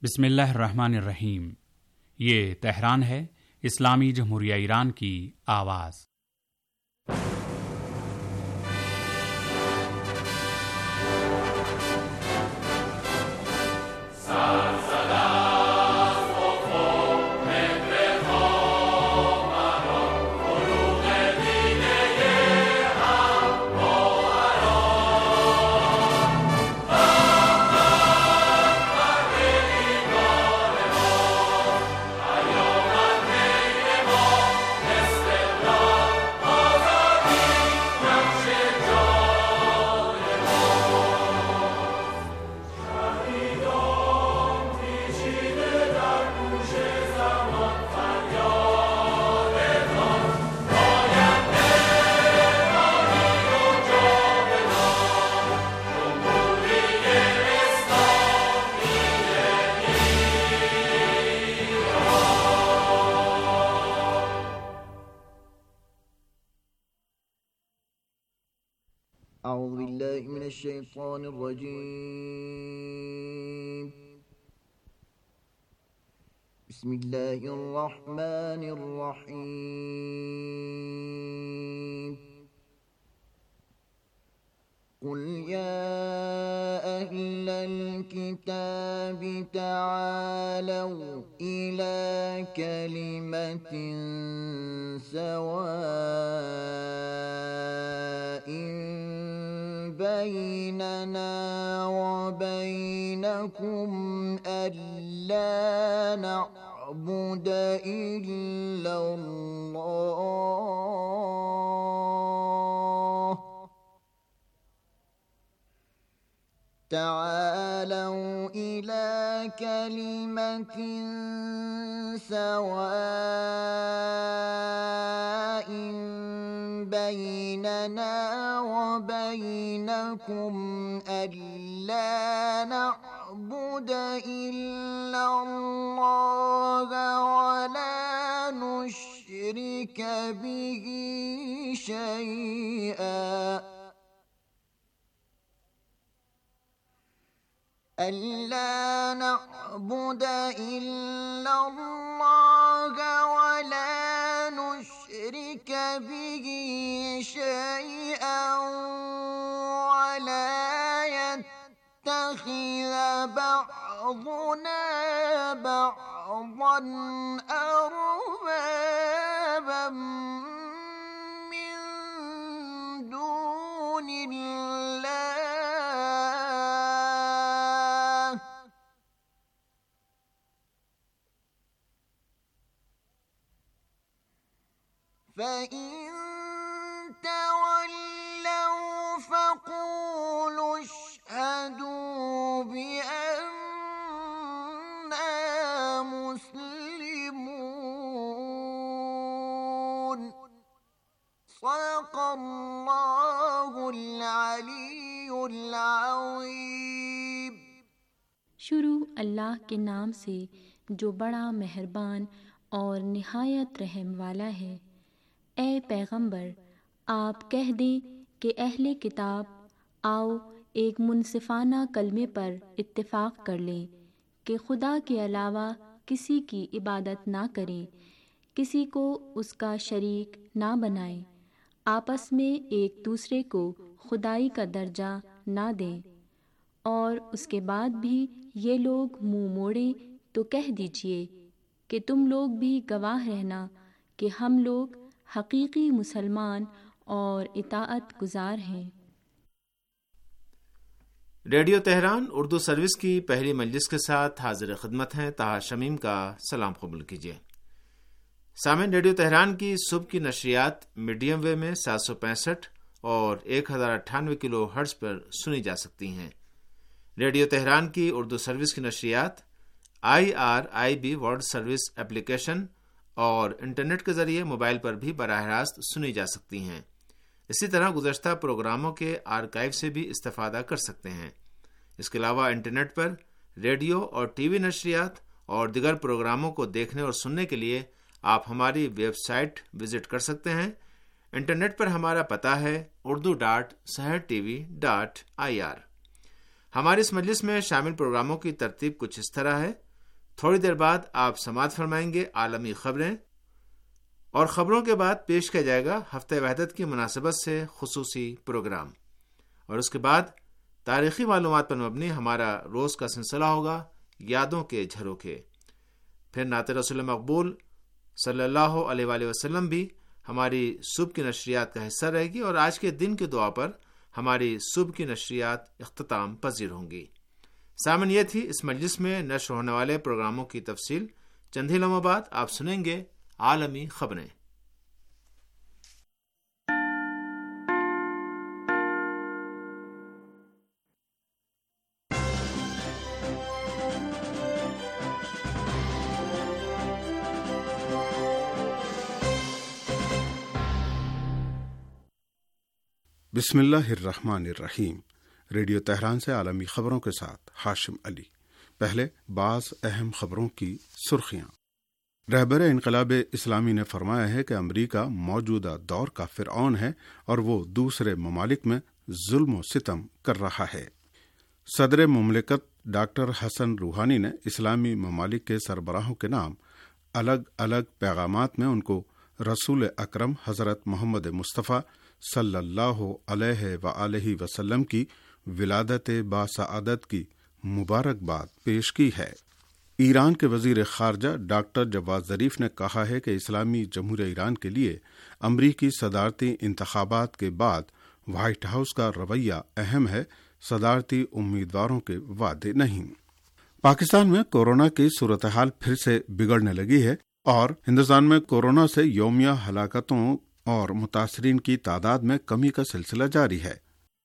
بسم اللہ الرحمن الرحیم۔ یہ تہران ہے، اسلامی جمہوریہ ایران کی آواز۔ اعوذ باللہ من الشیطان الرجیم، بسم اللہ الرحمن الرحیم۔ قل یا اہل الکتاب تعالوا الی کلمۃ سواء بیننا وبینکم الا نعبد الا اللہ، تعالوا إلى كلمة سواء بيننا وبينكم ألا نعبد إلا الله ولا نشرك به شيئا، ألا نعبد إلا الله ولا نشرك به شيئا ولا يتخذ بعضنا بعضا أربابا من دون الله، فإن تولوا فقولوا اشهدوا بأننا مسلمون، صدق اللہ العلی العظیم۔ شروع اللہ کے نام سے جو بڑا مہربان اور نہایت رحم والا ہے۔ اے پیغمبر، آپ کہہ دیں کہ اہل کتاب آؤ ایک منصفانہ کلمے پر اتفاق کر لیں کہ خدا کے علاوہ کسی کی عبادت نہ کریں، کسی کو اس کا شریک نہ بنائیں، آپس میں ایک دوسرے کو خدائی کا درجہ نہ دیں، اور اس کے بعد بھی یہ لوگ منہ موڑیں تو کہہ دیجئے کہ تم لوگ بھی گواہ رہنا کہ ہم لوگ حقیقی مسلمان اور اطاعت گزار ہیں۔ ریڈیو تہران اردو سروس کی پہلی مجلس کے ساتھ حاضر خدمت ہیں طاہر شمیم کا سلام قبول کیجیے۔ سامعین، ریڈیو تہران کی صبح کی نشریات میڈیم ویو میں 765 اور 1098 کلو ہرٹز پر سنی جا سکتی ہیں۔ ریڈیو تہران کی اردو سروس کی نشریات IRIB ورلڈ سروس اپلیکیشن اور انٹرنیٹ کے ذریعے موبائل پر بھی براہ راست سنی جا سکتی ہیں۔ اسی طرح گزشتہ پروگراموں کے آرکائیو سے بھی استفادہ کر سکتے ہیں۔ اس کے علاوہ انٹرنیٹ پر ریڈیو اور ٹی وی نشریات اور دیگر پروگراموں کو دیکھنے اور سننے کے لیے آپ ہماری ویب سائٹ وزٹ کر سکتے ہیں۔ انٹرنیٹ پر ہمارا پتہ ہے urdu.sahartv.ir۔ ہماری اس مجلس میں شامل پروگراموں کی ترتیب کچھ اس طرح ہے۔ تھوڑی دیر بعد آپ سماعت فرمائیں گے عالمی خبریں، اور خبروں کے بعد پیش کیا جائے گا ہفتہ وحدت کی مناسبت سے خصوصی پروگرام، اور اس کے بعد تاریخی معلومات پر مبنی ہمارا روز کا سلسلہ ہوگا یادوں کے جھروکے۔ پھر نعت رسول مقبول صلی اللہ علیہ وآلہ وسلم بھی ہماری صبح کی نشریات کا حصہ رہے گی، اور آج کے دن کی دعا پر ہماری صبح کی نشریات اختتام پذیر ہوں گی۔ سامن، یہ تھی اس مجلس میں نشر ہونے والے پروگراموں کی تفصیل۔ چند ہی لمحوں بعد آپ سنیں گے عالمی خبریں۔ بسم اللہ الرحمن الرحیم۔ ریڈیو تہران سے عالمی خبروں کے ساتھ ہاشم علی۔ پہلے بعض اہم خبروں کی سرخیاں۔ رہبر انقلاب اسلامی نے فرمایا ہے کہ امریکہ موجودہ دور کا فرعون ہے اور وہ دوسرے ممالک میں ظلم و ستم کر رہا ہے۔ صدر مملکت ڈاکٹر حسن روحانی نے اسلامی ممالک کے سربراہوں کے نام الگ الگ پیغامات میں ان کو رسول اکرم حضرت محمد مصطفیٰ صلی اللہ علیہ وآلہ وسلم کی ولادت باسعادت کی مبارکباد پیش کی ہے۔ ایران کے وزیر خارجہ ڈاکٹر جواد ظریف نے کہا ہے کہ اسلامی جمہوریہ ایران کے لیے امریکی صدارتی انتخابات کے بعد وائٹ ہاؤس کا رویہ اہم ہے، صدارتی امیدواروں کے وعدے نہیں۔ پاکستان میں کورونا کی صورتحال پھر سے بگڑنے لگی ہے اور ہندوستان میں کورونا سے یومیہ ہلاکتوں اور متاثرین کی تعداد میں کمی کا سلسلہ جاری ہے۔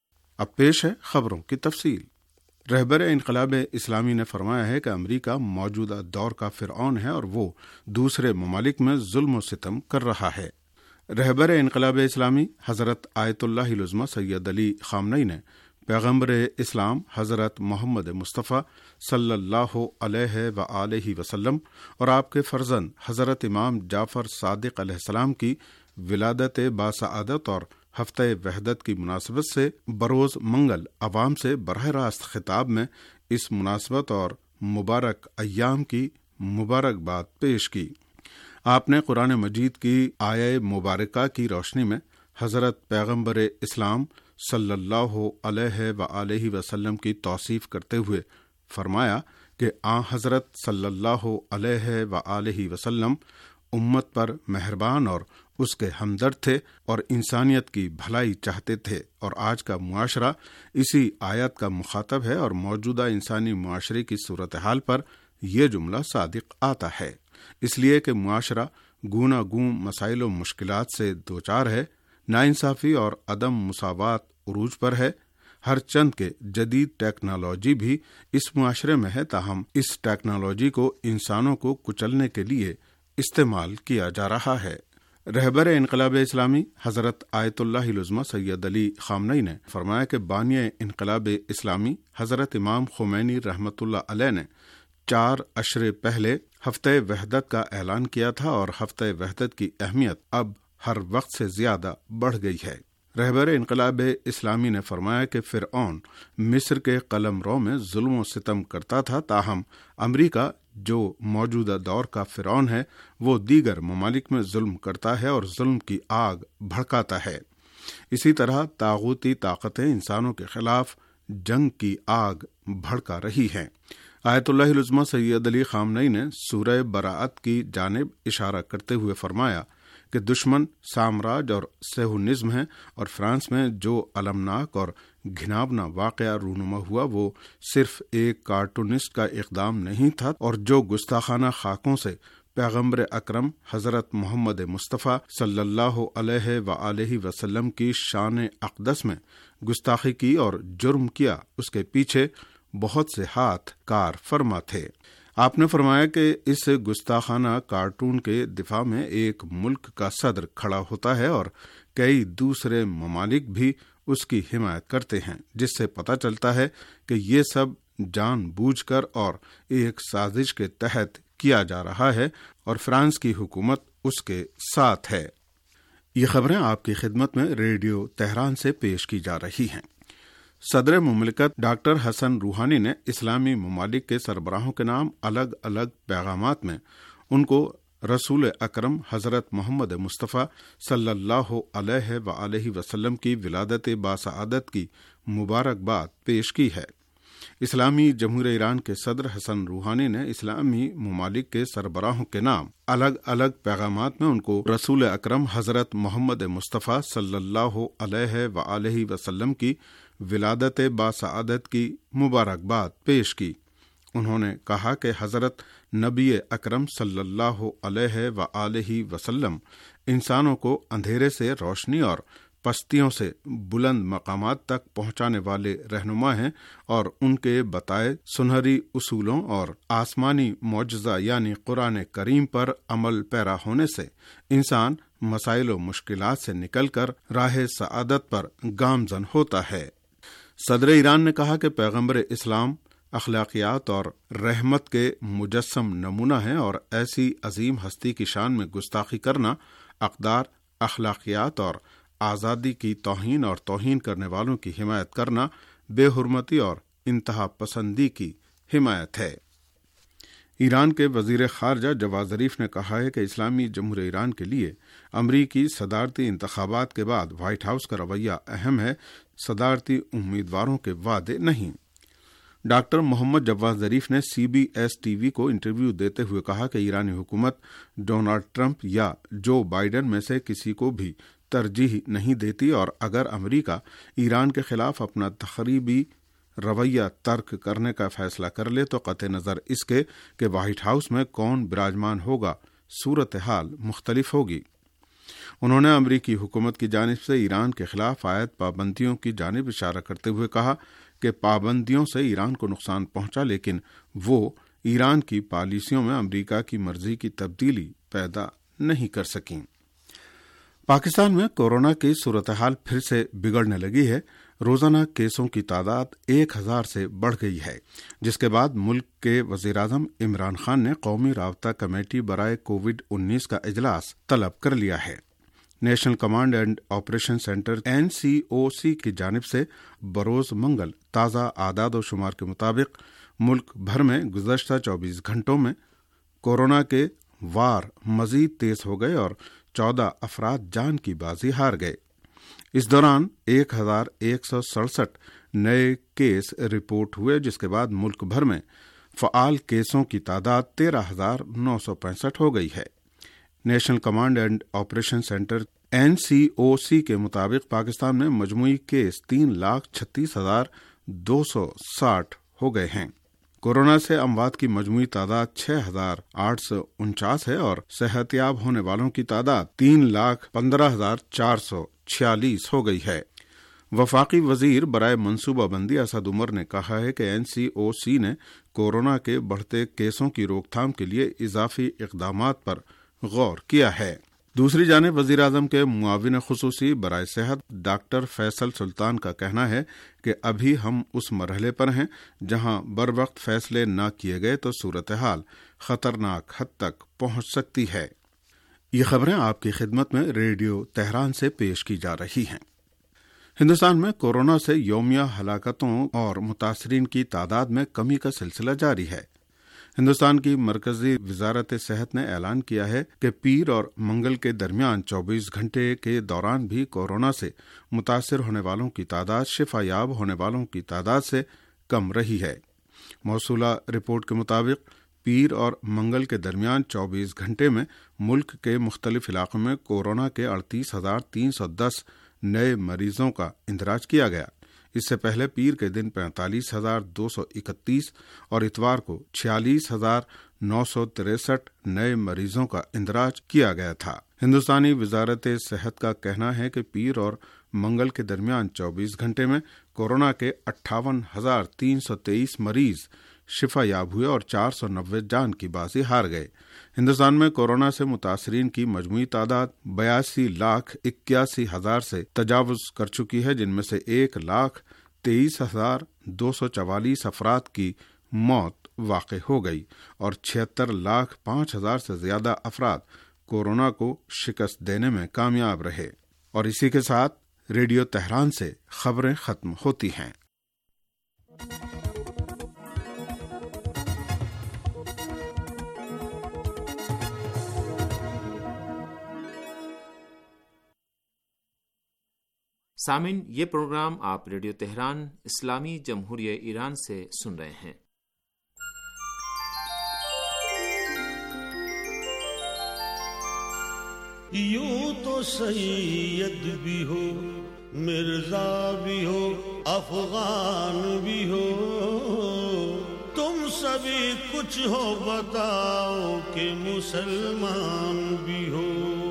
اب پیش ہے خبروں کی تفصیل۔ رہبر انقلاب اسلامی نے فرمایا ہے کہ امریکہ موجودہ دور کا فرعون ہے اور وہ دوسرے ممالک میں ظلم و ستم کر رہا ہے۔ رہبر انقلاب اسلامی حضرت آیت اللہ العظمہ سید علی خامنئی نے پیغمبر اسلام حضرت محمد مصطفیٰ صلی اللہ علیہ وآلہ وسلم اور آپ کے فرزند حضرت امام جعفر صادق علیہ السلام کی ولادت باسعادت اور ہفتہ وحدت کی مناسبت سے بروز منگل عوام سے براہ راست خطاب میں اس مناسبت اور مبارک ایام کی مبارکباد پیش کی۔ آپ نے قرآن مجید کی آیہ مبارکہ کی روشنی میں حضرت پیغمبر اسلام صلی اللہ علیہ وآلہ وسلم کی توصیف کرتے ہوئے فرمایا کہ آن حضرت صلی اللہ علیہ وآلہ وسلم امت پر مہربان اور اس کے ہمدرد تھے اور انسانیت کی بھلائی چاہتے تھے، اور آج کا معاشرہ اسی آیت کا مخاطب ہے اور موجودہ انسانی معاشرے کی صورتحال پر یہ جملہ صادق آتا ہے، اس لیے کہ معاشرہ گونا گون مسائل و مشکلات سے دوچار ہے، ناانصافی اور عدم مساوات عروج پر ہے۔ ہر چند کے جدید ٹیکنالوجی بھی اس معاشرے میں ہے، تاہم اس ٹیکنالوجی کو انسانوں کو کچلنے کے لیے استعمال کیا جا رہا ہے۔ رہبر انقلاب اسلامی حضرت آیت اللہ العظمہ سید علی خامنئی نے فرمایا کہ بانی انقلاب اسلامی حضرت امام خمینی رحمۃ اللہ علیہ نے 4 اشرے پہلے ہفتہ وحدت کا اعلان کیا تھا، اور ہفتہ وحدت کی اہمیت اب ہر وقت سے زیادہ بڑھ گئی ہے۔ رہبر انقلاب اسلامی نے فرمایا کہ فرعون مصر کے قلم رو میں ظلم و ستم کرتا تھا، تاہم امریکہ جو موجودہ دور کا فرعون ہے وہ دیگر ممالک میں ظلم کرتا ہے اور ظلم کی آگ بھڑکاتا ہے۔ اسی طرح طاغوتی طاقتیں انسانوں کے خلاف جنگ کی آگ بھڑکا رہی ہیں۔ آیت اللہ العظمہ سید علی خامنئی نے سورہ براءت کی جانب اشارہ کرتے ہوئے فرمایا کہ دشمن سامراج اور صہیونزم ہے، اور فرانس میں جو المناک اور گھناونا واقعہ رونما ہوا وہ صرف ایک کارٹونسٹ کا اقدام نہیں تھا، اور جو گستاخانہ خاکوں سے پیغمبر اکرم حضرت محمد مصطفیٰ صلی اللہ علیہ وآلہ وسلم کی شان اقدس میں گستاخی کی اور جرم کیا، اس کے پیچھے بہت سے ہاتھ کار فرما تھے۔ آپ نے فرمایا کہ اس گستاخانہ کارٹون کے دفاع میں ایک ملک کا صدر کھڑا ہوتا ہے اور کئی دوسرے ممالک بھی اس کی حمایت کرتے ہیں، جس سے پتہ چلتا ہے کہ یہ سب جان بوجھ کر اور ایک سازش کے تحت کیا جا رہا ہے، اور فرانس کی حکومت اس کے ساتھ ہے۔ یہ خبریں آپ کی خدمت میں ریڈیو تہران سے پیش کی جا رہی ہیں۔ صدر مملکت ڈاکٹر حسن روحانی نے اسلامی ممالک کے سربراہوں کے نام الگ الگ پیغامات میں ان کو رسول اکرم حضرت محمد مصطفیٰ صلی اللہ علیہ وآلہ وسلم کی ولادت باسعادت کی مبارکباد پیش کی ہے۔ اسلامی جمہوریہ ایران کے صدر حسن روحانی نے اسلامی ممالک کے سربراہوں کے نام الگ الگ پیغامات میں ان کو رسول اکرم حضرت محمد مصطفیٰ صلی اللہ علیہ وآلہ وسلم کی ولادت باسعادت کی مبارکباد پیش کی۔ انہوں نے کہا کہ حضرت نبی اکرم صلی اللہ علیہ وآلہ وسلم انسانوں کو اندھیرے سے روشنی اور پستیوں سے بلند مقامات تک پہنچانے والے رہنما ہیں، اور ان کے بتائے سنہری اصولوں اور آسمانی معجزہ یعنی قرآن کریم پر عمل پیرا ہونے سے انسان مسائل و مشکلات سے نکل کر راہ سعادت پر گامزن ہوتا ہے۔ صدر ایران نے کہا کہ پیغمبر اسلام اخلاقیات اور رحمت کے مجسم نمونہ ہیں، اور ایسی عظیم ہستی کی شان میں گستاخی کرنا اقدار، اخلاقیات اور آزادی کی توہین کرنے والوں کی حمایت کرنا بے حرمتی اور انتہا پسندی کی حمایت ہے۔ ایران کے وزیر خارجہ جواد ظریف نے کہا ہے کہ اسلامی جمہوریہ ایران کے لیے امریکی صدارتی انتخابات کے بعد وائٹ ہاؤس کا رویہ اہم ہے، صدارتی امیدواروں کے وعدے نہیں۔ ڈاکٹر محمد جواد ظریف نے CBS TV کو انٹرویو دیتے ہوئے کہا کہ ایرانی حکومت ڈونلڈ ٹرمپ یا جو بائیڈن میں سے کسی کو بھی ترجیح نہیں دیتی، اور اگر امریکہ ایران کے خلاف اپنا تخریبی رویہ ترک کرنے کا فیصلہ کر لے تو قطع نظر اس کے کہ وائٹ ہاؤس میں کون براجمان ہوگا صورتحال مختلف ہوگی۔ انہوں نے امریکی حکومت کی جانب سے ایران کے خلاف عائد پابندیوں کی جانب اشارہ کرتے ہوئے کہا کہ پابندیوں سے ایران کو نقصان پہنچا، لیکن وہ ایران کی پالیسیوں میں امریکہ کی مرضی کی تبدیلی پیدا نہیں کر سکیں۔ پاکستان میں کورونا کی صورتحال پھر سے بگڑنے لگی ہے۔ روزانہ کیسوں کی تعداد 1000 سے بڑھ گئی ہے، جس کے بعد ملک کے وزیراعظم عمران خان نے قومی رابطہ کمیٹی برائے کووڈ-19 کا اجلاس طلب کر لیا ہے۔ National command and operation centre NCOC کی جانب سے بروز منگل تازہ اعداد و شمار کے مطابق ملک بھر میں گزشتہ 24 گھنٹوں میں کورونا کے وار مزید تیز ہو گئے اور 14 افراد جان کی بازی ہار گئے۔ اس دوران 1167 نئے کیس رپورٹ ہوئے، جس کے بعد ملک بھر میں فعال کیسوں کی تعداد 13,965 ہو گئی ہے۔ National command and operation centre NCOC کے مطابق پاکستان میں مجموعی کیس 3,36,260 ہو گئے ہیں۔ کورونا سے اموات کی مجموعی تعداد 6,849 ہے اور صحت یاب ہونے والوں کی تعداد 3,15,446 ہو گئی ہے۔ وفاقی وزیر برائے منصوبہ بندی اسد عمر نے کہا ہے کہ NCOC نے کورونا کے بڑھتے کیسوں کی روک تھام کے لیے اضافی اقدامات پر غور کیا ہے۔ دوسری جانب وزیر اعظم کے معاون خصوصی برائے صحت ڈاکٹر فیصل سلطان کا کہنا ہے کہ ابھی ہم اس مرحلے پر ہیں جہاں بروقت فیصلے نہ کیے گئے تو صورتحال خطرناک حد تک پہنچ سکتی ہے۔ یہ خبریں آپ کی خدمت میں ریڈیو تہران سے پیش کی جا رہی ہیں۔ ہندوستان میں کورونا سے یومیہ ہلاکتوں اور متاثرین کی تعداد میں کمی کا سلسلہ جاری ہے۔ ہندوستان کی مرکزی وزارت صحت نے اعلان کیا ہے کہ پیر اور منگل کے درمیان 24 گھنٹے کے دوران بھی کورونا سے متاثر ہونے والوں کی تعداد شفا یاب ہونے والوں کی تعداد سے کم رہی ہے۔ موصولہ رپورٹ کے مطابق پیر اور منگل کے درمیان 24 گھنٹے میں ملک کے مختلف علاقوں میں کورونا کے 38,310 نئے مریضوں کا اندراج کیا گیا۔ اس سے پہلے پیر کے دن 45,231 اور اتوار کو 46,963 نئے مریضوں کا اندراج کیا گیا تھا۔ ہندوستانی وزارت صحت کا کہنا ہے کہ پیر اور منگل کے درمیان 24 گھنٹے میں کورونا کے 58,323 مریض شفا یاب ہوئے اور 490 جان کی بازی ہار گئے۔ ہندوستان میں کورونا سے متاثرین کی مجموعی تعداد 82,81,000 سے تجاوز کر چکی ہے، جن میں سے 1,23,244 افراد کی موت واقع ہو گئی اور 76,05,000 سے زیادہ افراد کورونا کو شکست دینے میں کامیاب رہے۔ اور اسی کے ساتھ ریڈیو تہران سے خبریں ختم ہوتی ہیں۔ سامعین، یہ پروگرام آپ ریڈیو تہران اسلامی جمہوریہ ایران سے سن رہے ہیں۔ یوں تو سید بھی ہو، مرزا بھی ہو، افغان بھی ہو، تم سبھی کچھ ہو، بتاؤ کہ مسلمان بھی ہو۔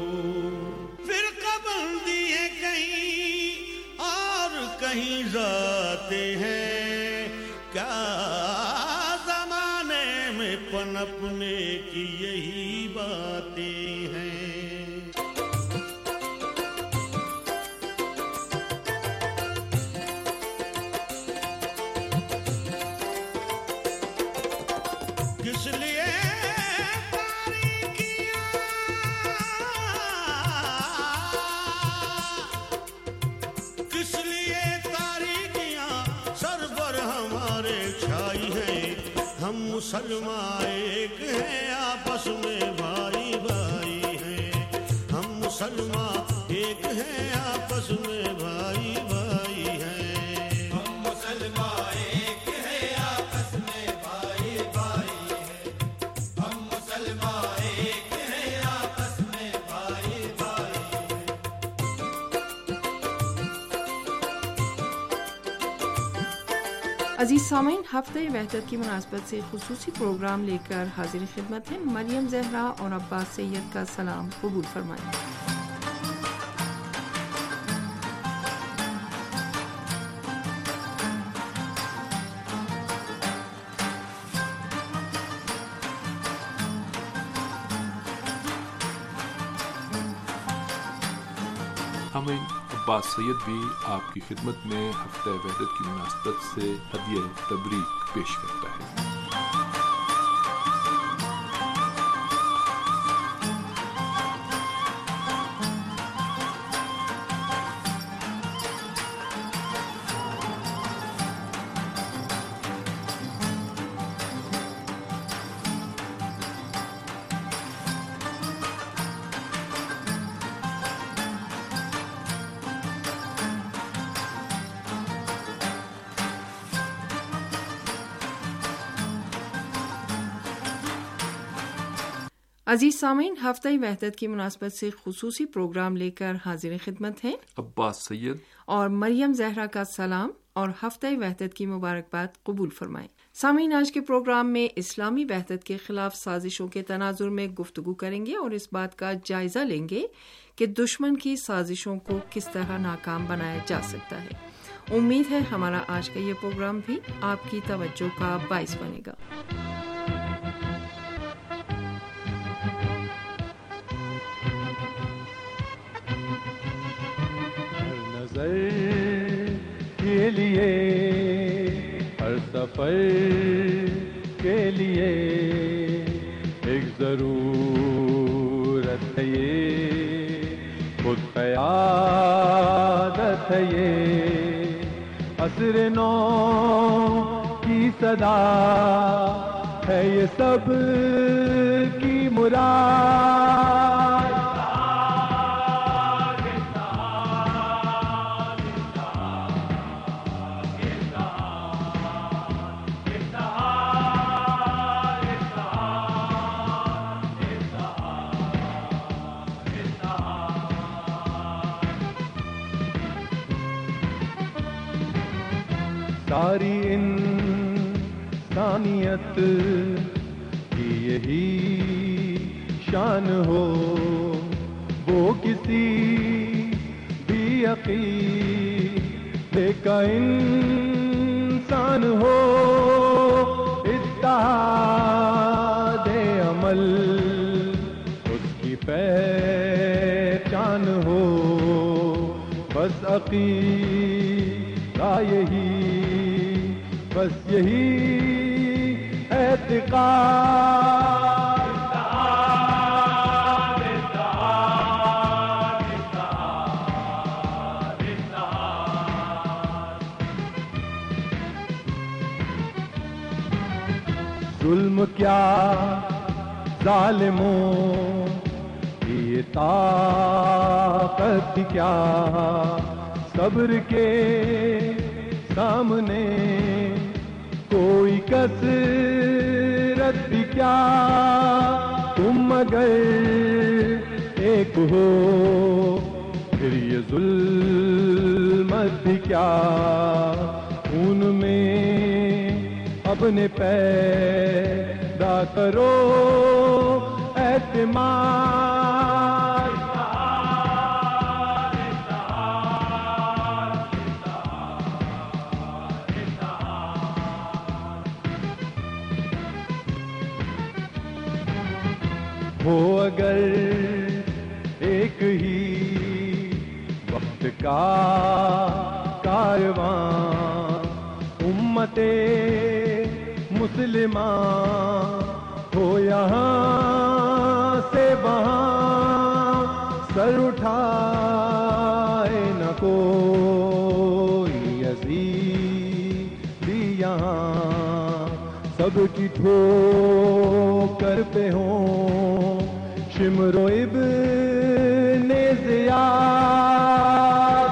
فرقہ بندی ہے کہیں اور کہیں ذاتے ہیں، کیا زمانے میں پنپنے کی یہی باتیں ہیں۔ مسلمان ایک ہیں آپس میں بھائی بھائی ہیں، ہم مسلمان ایک ہیں آپس میں بھائی بھائی ہیں، ہم مسلمان ایک ہیں آپس میں بھائی بھائی ہیں، ہم مسلمان ایک ہیں آپس میں بھائی بھائی ہیں۔ عزیز سامعین، ہفتہ وحدت کی مناسبت سے خصوصی پروگرام لے کر حاضر خدمت ہیں۔ مریم زہرا اور عباس سید کا سلام قبول فرمائیں۔ ہمیں عباس سید بھی آپ کی خدمت میں ہفتہ وحدت کی مناسبت سے ہدیہ تبریک پیش کرتا ہے۔ عزیز سامعین، ہفتہ وحدت کی مناسبت سے خصوصی پروگرام لے کر حاضر خدمت ہیں عباس سید اور مریم زہرا کا سلام اور ہفتہ وحدت کی مبارکباد قبول فرمائیں۔ سامعین، آج کے پروگرام میں اسلامی وحدت کے خلاف سازشوں کے تناظر میں گفتگو کریں گے اور اس بات کا جائزہ لیں گے کہ دشمن کی سازشوں کو کس طرح ناکام بنایا جا سکتا ہے۔ امید ہے ہمارا آج کا یہ پروگرام بھی آپ کی توجہ کا باعث بنے گا۔ کے لیے ہر سفر کے لیے ایک ضرورت ہے، یہ خود قیادت ہے، یہ عصر نو کی صدا ہے، یہ سب کی مراد۔ ساری انسانیت کی یہی شان ہو، وہ کسی بھی عقیدے کا انسان ہو، اتحاد عمل اس کی پہچان ہو، بس عقیدہ یہی، بس یہی اعتقاد۔ ظلم کیا ظالموں کی یہ طاقت کیا، صبر کے سامنے کوئی کثرت بھی کیا، تم اگر ایک ہو پھر یہ ظلمت بھی کیا، خون میں اپنے پیدا کرو اعتماد، ہو اگر ایک ہی وقت کا کارواں، امت مسلمہ ہو یہاں سے وہاں، سر اٹھائے نہ کوئی یزیدی یہاں، سب کی ٹھوکر پہ ہوں شمر و ابن زیاد،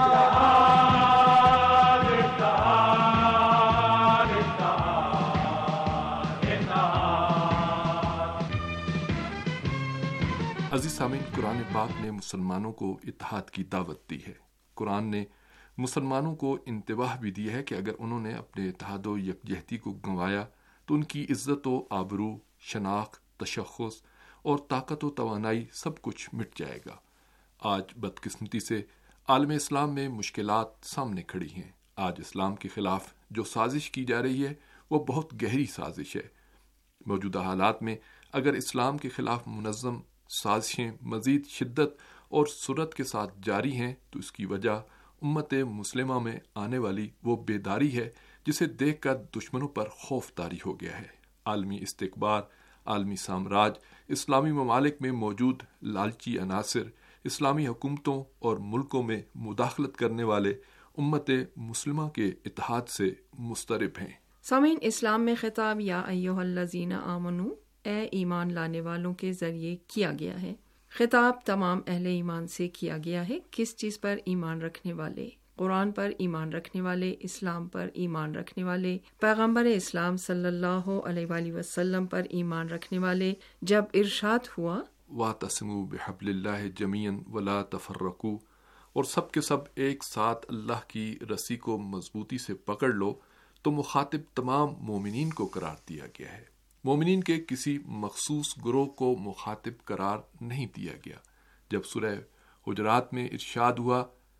عزیز سامعین، قرآن پاک نے مسلمانوں کو اتحاد کی دعوت دی ہے۔ قرآن نے مسلمانوں کو انتباہ بھی دی ہے کہ اگر انہوں نے اپنے اتحاد و یکجہتی کو گنوایا تو ان کی عزت و آبرو، شناخت، تشخص اور طاقت و توانائی سب کچھ مٹ جائے گا۔ آج بدقسمتی سے عالم اسلام میں مشکلات سامنے کھڑی ہیں۔ آج اسلام کے خلاف جو سازش کی جا رہی ہے وہ بہت گہری سازش ہے۔ موجودہ حالات میں اگر اسلام کے خلاف منظم سازشیں مزید شدت اور سرعت کے ساتھ جاری ہیں تو اس کی وجہ امت مسلمہ میں آنے والی وہ بیداری ہے جسے دیکھ کر دشمنوں پر خوف طاری ہو گیا ہے۔ عالمی استکبار، عالمی سامراج، اسلامی ممالک میں موجود لالچی عناصر، اسلامی حکومتوں اور ملکوں میں مداخلت کرنے والے امت مسلمہ کے اتحاد سے مضطرب ہیں۔ سامعین، اسلام میں خطاب یا ایھا الذین آمنو، اے ایمان لانے والوں کے ذریعے کیا گیا ہے۔ خطاب تمام اہل ایمان سے کیا گیا ہے۔ کس چیز پر ایمان رکھنے والے؟ قرآن پر ایمان رکھنے والے، اسلام پر ایمان رکھنے والے، پیغمبر اسلام صلی اللہ علیہ وآلہ وسلم پر ایمان رکھنے والے۔ جب ارشاد ہوا وَاعْتَصِمُوا بِحَبْلِ اللَّهِ جَمِيعًا وَلَا تَفَرَّقُوا، اور سب کے سب ایک ساتھ اللہ کی رسی کو مضبوطی سے پکڑ لو، تو مخاطب تمام مومنین کو قرار دیا گیا ہے۔ مومنین کے کسی مخصوص گروہ کو مخاطب قرار نہیں دیا گیا۔ جب سورہ حجرات میں ارشاد ہوا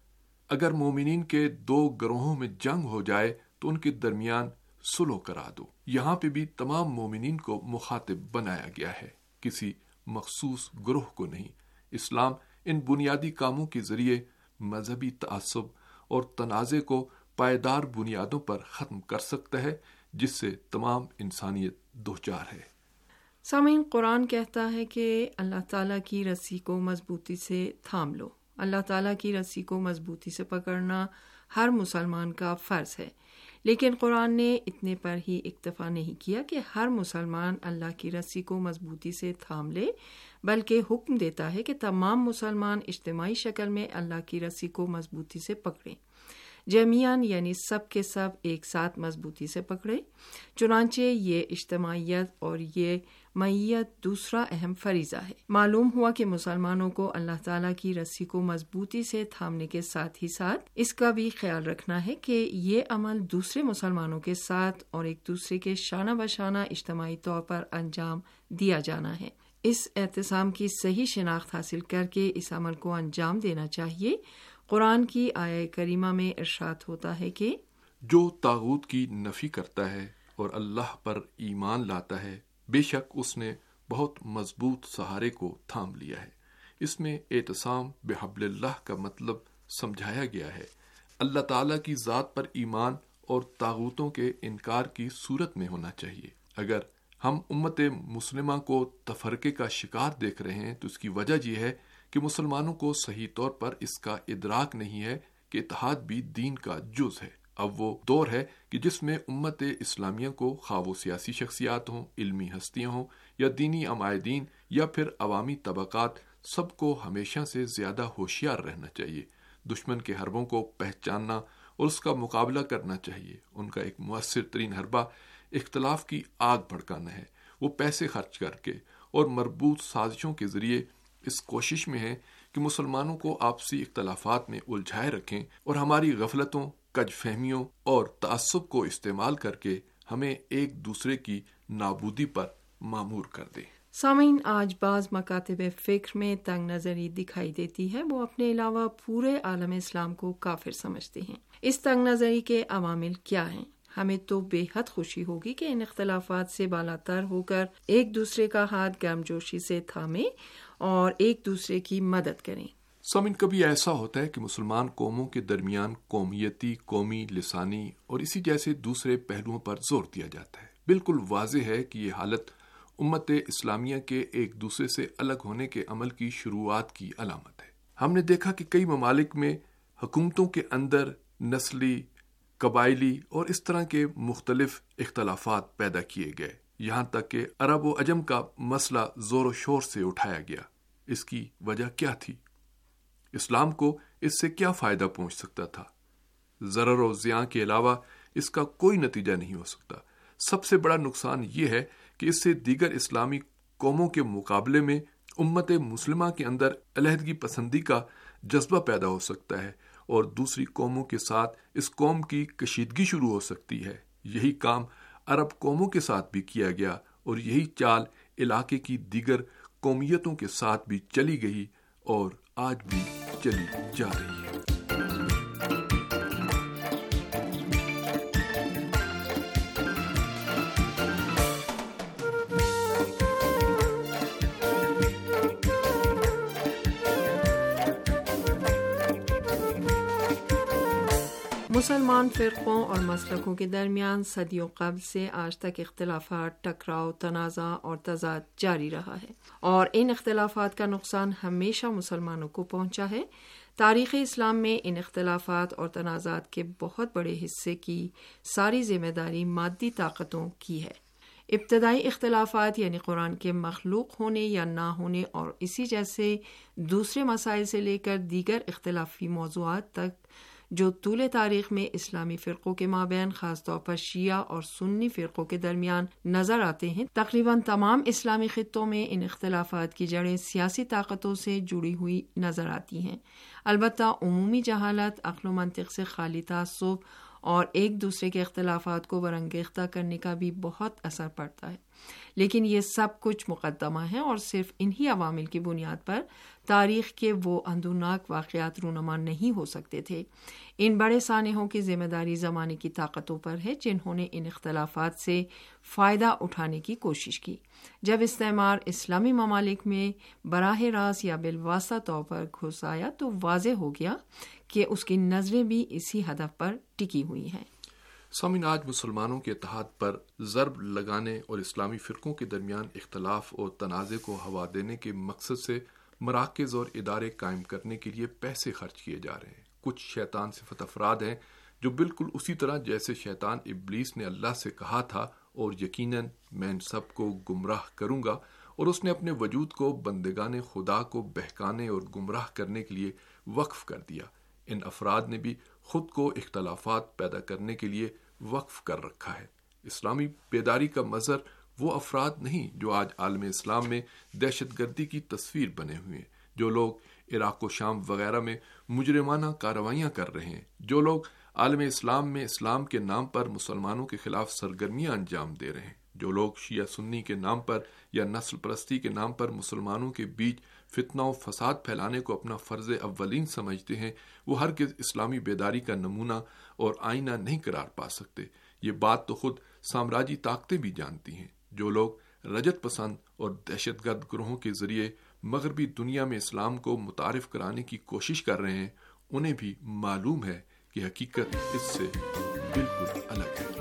اگر مومنین کے دو گروہوں میں جنگ ہو جائے تو ان کے درمیان صلح کرا دو، یہاں پہ بھی تمام مومنین کو مخاطب بنایا گیا ہے، کسی مخصوص گروہ کو نہیں۔ اسلام ان بنیادی کاموں کے ذریعے مذہبی تعصب اور تنازع کو پائیدار بنیادوں پر ختم کر سکتا ہے جس سے تمام انسانیت دوچار ہے۔ سامعین، قرآن کہتا ہے کہ اللہ تعالیٰ کی رسی کو مضبوطی سے تھام لو۔ اللہ تعالیٰ کی رسی کو مضبوطی سے پکڑنا ہر مسلمان کا فرض ہے، لیکن قرآن نے اتنے پر ہی اکتفا نہیں کیا کہ ہر مسلمان اللہ کی رسی کو مضبوطی سے تھام لے، بلکہ حکم دیتا ہے کہ تمام مسلمان اجتماعی شکل میں اللہ کی رسی کو مضبوطی سے پکڑیں، جمیعاً یعنی سب کے سب ایک ساتھ مضبوطی سے پکڑے۔ چنانچہ یہ اجتماعیت اور یہ معیت دوسرا اہم فریضہ ہے۔ معلوم ہوا کہ مسلمانوں کو اللہ تعالیٰ کی رسی کو مضبوطی سے تھامنے کے ساتھ ہی ساتھ اس کا بھی خیال رکھنا ہے کہ یہ عمل دوسرے مسلمانوں کے ساتھ اور ایک دوسرے کے شانہ بشانہ اجتماعی طور پر انجام دیا جانا ہے۔ اس اعتصام کی صحیح شناخت حاصل کر کے اس عمل کو انجام دینا چاہیے۔ قرآن کی آیہ کریمہ میں ارشاد ہوتا ہے کہ جو طاغوت کی نفی کرتا ہے اور اللہ پر ایمان لاتا ہے، بے شک اس نے بہت مضبوط سہارے کو تھام لیا ہے۔ اس میں اعتصام بحبل اللہ کا مطلب سمجھایا گیا ہے۔ اللہ تعالیٰ کی ذات پر ایمان اور طاغوتوں کے انکار کی صورت میں ہونا چاہیے۔ اگر ہم امت مسلمہ کو تفرقے کا شکار دیکھ رہے ہیں تو اس کی وجہ یہ ہے کہ مسلمانوں کو صحیح طور پر اس کا ادراک نہیں ہے کہ اتحاد بھی دین کا جز ہے۔ اب وہ دور ہے کہ جس میں امت اسلامیہ کو خواہ وہ سیاسی شخصیات ہوں، علمی ہستیاں ہوں یا دینی عمائدین یا پھر عوامی طبقات، سب کو ہمیشہ سے زیادہ ہوشیار رہنا چاہیے، دشمن کے حربوں کو پہچاننا اور اس کا مقابلہ کرنا چاہیے۔ ان کا ایک مؤثر ترین حربہ اختلاف کی آگ بھڑکانا ہے۔ وہ پیسے خرچ کر کے اور مربوط سازشوں کے ذریعے اس کوشش میں ہے کہ مسلمانوں کو آپسی اختلافات میں الجھائے رکھیں اور ہماری غفلتوں، کج فہمیوں اور تعصب کو استعمال کر کے ہمیں ایک دوسرے کی نابودی پر مامور کر دیں۔ سامعین، آج بعض مکاتب فکر میں تنگ نظری دکھائی دیتی ہے۔ وہ اپنے علاوہ پورے عالم اسلام کو کافر سمجھتے ہیں۔ اس تنگ نظری کے عوامل کیا ہیں؟ ہمیں تو بے حد خوشی ہوگی کہ ان اختلافات سے بالاتر ہو کر ایک دوسرے کا ہاتھ گرمجوشی سے تھامیں اور ایک دوسرے کی مدد کریں۔ سامعین، کبھی ایسا ہوتا ہے کہ مسلمان قوموں کے درمیان قومیتی، قومی، لسانی اور اسی جیسے دوسرے پہلوؤں پر زور دیا جاتا ہے۔ بالکل واضح ہے کہ یہ حالت امت اسلامیہ کے ایک دوسرے سے الگ ہونے کے عمل کی شروعات کی علامت ہے۔ ہم نے دیکھا کہ کئی ممالک میں حکومتوں کے اندر نسلی، قبائلی اور اس طرح کے مختلف اختلافات پیدا کیے گئے، یہاں تک کہ عرب و عجم کا مسئلہ زور و شور سے اٹھایا گیا۔ اس کی وجہ کیا تھی؟ اسلام کو اس سے کیا فائدہ پہنچ سکتا تھا؟ ضرر و زیاں کے علاوہ اس کا کوئی نتیجہ نہیں ہو سکتا۔ سب سے بڑا نقصان یہ ہے کہ اس سے دیگر اسلامی قوموں کے مقابلے میں امت مسلمہ کے اندر علیحدگی پسندی کا جذبہ پیدا ہو سکتا ہے اور دوسری قوموں کے ساتھ اس قوم کی کشیدگی شروع ہو سکتی ہے۔ یہی کام عرب قوموں کے ساتھ بھی کیا گیا اور یہی چال علاقے کی دیگر قومیتوں کے ساتھ بھی چلی گئی اور آج بھی چلی جا رہی ہے۔ مسلمان فرقوں اور مسلکوں کے درمیان صدیوں قبل سے آج تک اختلافات، ٹکراؤ، تنازع اور تضاد جاری رہا ہے اور ان اختلافات کا نقصان ہمیشہ مسلمانوں کو پہنچا ہے۔ تاریخ اسلام میں ان اختلافات اور تنازعات کے بہت بڑے حصے کی ساری ذمہ داری مادی طاقتوں کی ہے۔ ابتدائی اختلافات یعنی قرآن کے مخلوق ہونے یا نہ ہونے اور اسی جیسے دوسرے مسائل سے لے کر دیگر اختلافی موضوعات تک جو طول تاریخ میں اسلامی فرقوں کے مابین، خاص طور پر شیعہ اور سنی فرقوں کے درمیان نظر آتے ہیں، تقریباً تمام اسلامی خطوں میں ان اختلافات کی جڑیں سیاسی طاقتوں سے جڑی ہوئی نظر آتی ہیں۔ البتہ عمومی جہالت، عقل و منطق سے خالی تعصب اور ایک دوسرے کے اختلافات کو برانگیختہ کرنے کا بھی بہت اثر پڑتا ہے، لیکن یہ سب کچھ مقدمہ ہے اور صرف انہی عوامل کی بنیاد پر تاریخ کے وہ اندورناک واقعات رونما نہیں ہو سکتے تھے۔ ان بڑے سانحوں کی ذمہ داری زمانے کی طاقتوں پر ہے جنہوں نے ان اختلافات سے فائدہ اٹھانے کی کوشش کی۔ جب استعمار اسلامی ممالک میں براہ راست یا بالواسطہ طور پر گھس آیا تو واضح ہو گیا کہ اس کی نظریں بھی اسی ہدف پر ٹکی ہوئی ہیں۔ سامعین، آج مسلمانوں کے اتحاد پر ضرب لگانے اور اسلامی فرقوں کے درمیان اختلاف اور تنازع کو ہوا دینے کے مقصد سے مراکز اور ادارے قائم کرنے کے لیے پیسے خرچ کیے جا رہے ہیں۔ کچھ شیطان صفت افراد ہیں جو بالکل اسی طرح جیسے شیطان ابلیس نے اللہ سے کہا تھا اور یقیناً میں ان سب کو گمراہ کروں گا، اور اس نے اپنے وجود کو بندگان خدا کو بہکانے اور گمراہ کرنے کے لیے وقف کر دیا۔ ان افراد نے بھی خود کو اختلافات پیدا کرنے کے لیے وقف کر رکھا ہے۔ اسلامی بیداری کا مظہر وہ افراد نہیں جو آج عالم اسلام میں دہشت گردی کی تصویر بنے ہوئے ہیں، جو لوگ عراق و شام وغیرہ میں مجرمانہ کارروائیاں کر رہے ہیں، جو لوگ عالم اسلام میں اسلام کے نام پر مسلمانوں کے خلاف سرگرمیاں انجام دے رہے ہیں، جو لوگ شیعہ سنی کے نام پر یا نسل پرستی کے نام پر مسلمانوں کے بیچ فتنہ و فساد پھیلانے کو اپنا فرض اولین سمجھتے ہیں، وہ ہرگز اسلامی بیداری کا نمونہ اور آئینہ نہیں قرار پا سکتے۔ یہ بات تو خود سامراجی طاقتیں بھی جانتی ہیں۔ جو لوگ رجت پسند اور دہشت گرد گروہوں کے ذریعے مغربی دنیا میں اسلام کو متعارف کرانے کی کوشش کر رہے ہیں، انہیں بھی معلوم ہے کہ حقیقت اس سے بالکل الگ ہے۔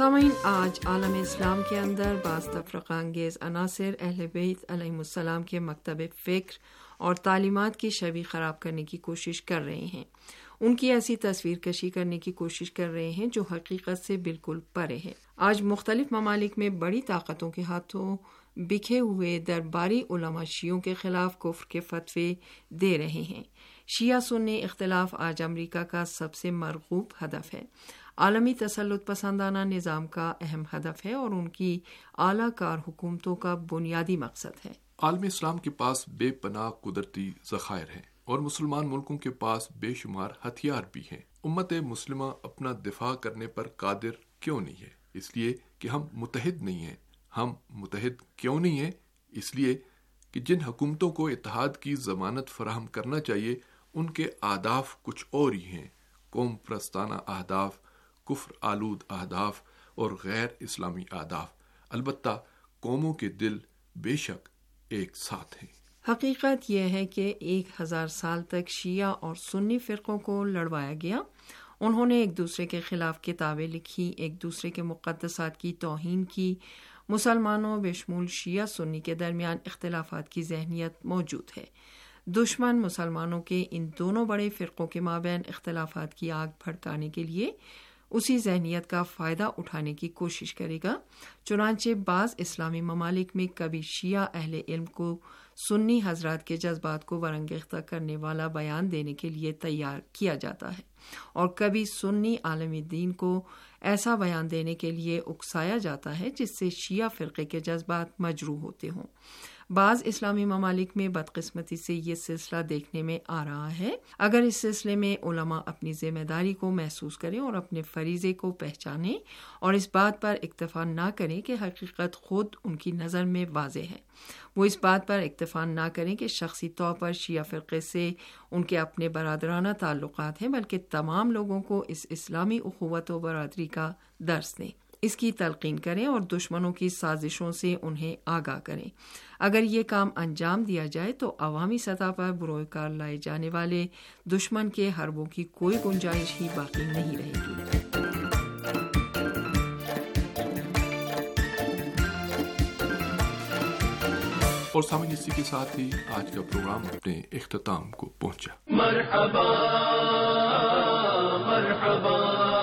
سامعین، آج عالم اسلام کے اندر بعض تفرقہ انگیز عناصر اہل بیت علیہم السلام کے مکتب فکر اور تعلیمات کی شبیہ خراب کرنے کی کوشش کر رہے ہیں. ان کی ایسی تصویر کشی کرنے کی کوشش کر رہے ہیں جو حقیقت سے بالکل پرے ہے. آج مختلف ممالک میں بڑی طاقتوں کے ہاتھوں بکھے ہوئے درباری علماء شیعوں کے خلاف کفر کے فتوے دے رہے ہیں. شیعہ سنی اختلاف آج امریکہ کا سب سے مرغوب ہدف ہے، عالمی تسلط پسندانہ نظام کا اہم ہدف ہے اور ان کی اعلیٰ کار حکومتوں کا بنیادی مقصد ہے. عالم اسلام کے پاس بے پناہ قدرتی ذخائر ہیں اور مسلمان ملکوں کے پاس بے شمار ہتھیار بھی ہیں. امت مسلمہ اپنا دفاع کرنے پر قادر کیوں نہیں ہے؟ اس لیے کہ ہم متحد نہیں ہیں. ہم متحد کیوں نہیں ہیں؟ اس لیے کہ جن حکومتوں کو اتحاد کی ضمانت فراہم کرنا چاہیے ان کے اہداف کچھ اور ہی ہیں. قوم پرستانہ اہداف، کفر آلود اہداف اور غیر اسلامی اہداف. البتہ قوموں کے دل بے شک ایک ساتھ ہیں. حقیقت یہ ہے کہ 1000 سال تک شیعہ اور سنی فرقوں کو لڑوایا گیا. انہوں نے ایک دوسرے کے خلاف کتابیں لکھی، ایک دوسرے کے مقدسات کی توہین کی. مسلمانوں بشمول شیعہ سنی کے درمیان اختلافات کی ذہنیت موجود ہے. دشمن مسلمانوں کے ان دونوں بڑے فرقوں کے مابین اختلافات کی آگ بھڑکانے کے لیے اسی ذہنیت کا فائدہ اٹھانے کی کوشش کرے گا. چنانچہ بعض اسلامی ممالک میں کبھی شیعہ اہل علم کو سنی حضرات کے جذبات کو برانگیختہ کرنے والا بیان دینے کے لیے تیار کیا جاتا ہے اور کبھی سنی عالم دین کو ایسا بیان دینے کے لیے اکسایا جاتا ہے جس سے شیعہ فرقے کے جذبات مجروح ہوتے ہوں. بعض اسلامی ممالک میں بدقسمتی سے یہ سلسلہ دیکھنے میں آ رہا ہے. اگر اس سلسلے میں علماء اپنی ذمہ داری کو محسوس کریں اور اپنے فریضے کو پہچانیں اور اس بات پر اکتفا نہ کریں کہ حقیقت خود ان کی نظر میں واضح ہے، وہ اس بات پر اکتفا نہ کریں کہ شخصی طور پر شیعہ فرقے سے ان کے اپنے برادرانہ تعلقات ہیں، بلکہ تمام لوگوں کو اس اسلامی اخوت و برادری کا درس دیں، اس کی تلقین کریں اور دشمنوں کی سازشوں سے انہیں آگاہ کریں. اگر یہ کام انجام دیا جائے تو عوامی سطح پر بروئے کار لائے جانے والے دشمن کے حربوں کی کوئی گنجائش ہی باقی نہیں رہے گی. اور سامعین، اسی کے ساتھ ہی آج کا پروگرام اپنے اختتام کو پہنچا. مرحبا مرحبا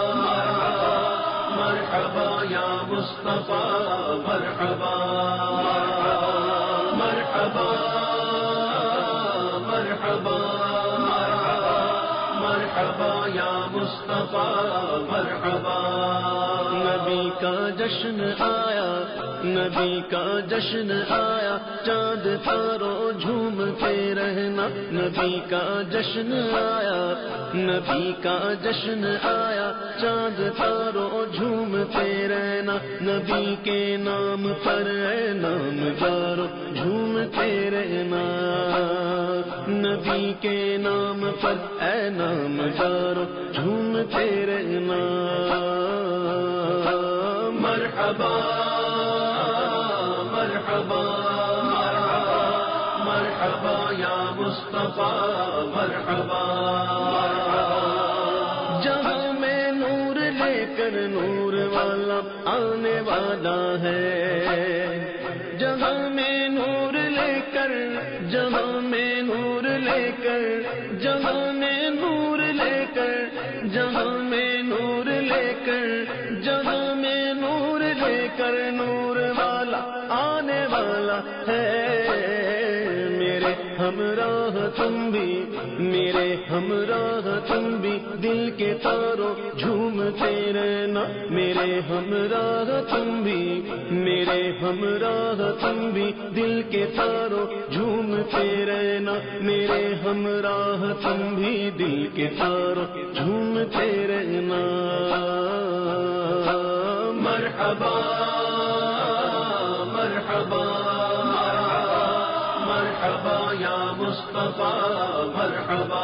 مرحبا یا مصطفیٰ، مرحبا مرحبا مرحبا مرحبا یا مصطفیٰ، مرحبا. نبی کا جشن آیا، نبی کا جشن آیا، چاند تاروں جھومتے رہنا. نبی کا جشن آیا، نبی کا جشن آیا، چاند تاروں جھومتے رہنا. نبی کے نام پر اے نام دارو جھومتے رہنا. نبی کے نام پر اے نام دارو جھومتے رہنا. مرحبا مرحبا مرحبا یا مصطفیٰ، مرحبا. جہاں میں نور لے کر نور والا آنے والا ہے، جہاں میں نور لے کر، جہاں میں نور لے کر، جہاں میں نور لے کر، جہاں میں نور لے کر، جہاں میں نور لے کر نور والا آنے والا ہے. میرے ہمراہ تم بھی، میرے ہمراہ تم بھی، دل کے تاروں جھومتے رہنا. میرے ہمراہ تم بھی، میرے ہمراہ تم بھی، دل کے تاروں جھومتے رہنا. میرے ہمراہ تم بھی، دل کے تاروں جھومتے رہنا. مرحبا مرحبا مرحبا یا مصطفیٰ، مرحبا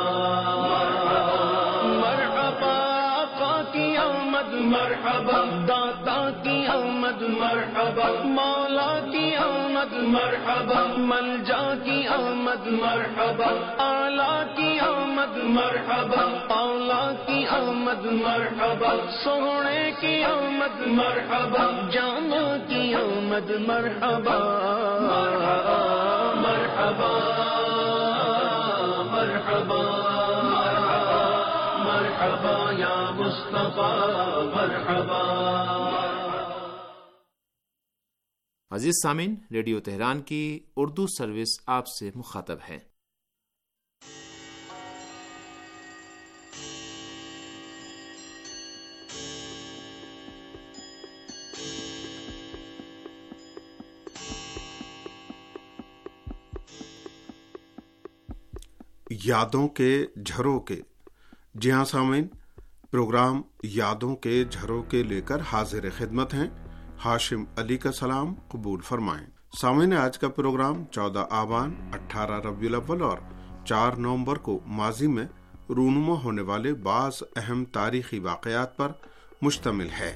مرحبا. آقا کی آمد مرحبا، داتا کی آمد مرحبا، مولا کی آمد مرحبا، ملجا کی آمد مرحبا، آلہ کی آمد آمد مرحبا اولا کی آمد مرحبا سونے کی آمد مرحبا جانا کی آمد مرحبا مرحبا مرحبا مرحبا یا مصطفیٰ مرحبا۔ عزیز سامعین، ریڈیو تہران کی اردو سروس آپ سے مخاطب ہے۔ یادوں کے جھروکے۔ جی ہاں سامعین، پروگرام یادوں کے جھروکے لے کر حاضر خدمت ہیں۔ ہاشم علی کا سلام قبول فرمائیں۔ سامعین، آج کا پروگرام 14 آبان، 18 ربیع الاول اور 4 نومبر کو ماضی میں رونما ہونے والے بعض اہم تاریخی واقعات پر مشتمل ہے۔